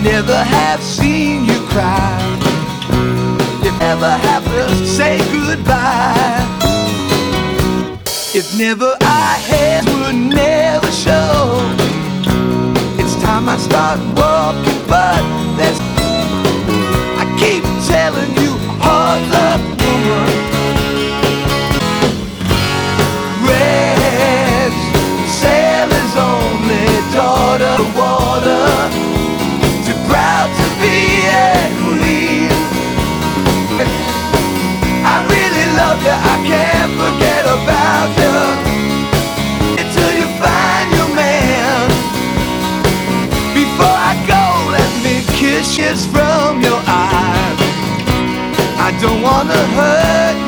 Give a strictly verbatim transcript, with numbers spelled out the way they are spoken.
never have seen you cry. If never have to say goodbye. If never I had would never show. It's time I start walking, but there's I keep telling you, hard luck woman. Rest, sailor's only daughter, water, too proud to be a queen. I really love you, I can't forget about you until you find your man. Before I go, let me kiss you from your eyes. I don't wanna hurt